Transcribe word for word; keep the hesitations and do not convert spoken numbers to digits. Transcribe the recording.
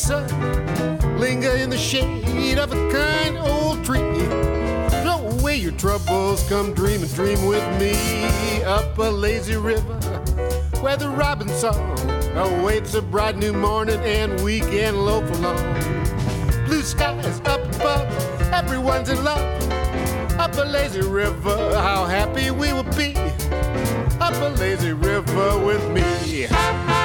sun. Linger in the shade of a kind old tree. Throw away your troubles, come dream and dream with me. Up a lazy river where the robin song awaits a bright new morning and we can loaf along. Blue skies up above, everyone's in love. Up a lazy river, how happy we will be. Up a lazy river with me.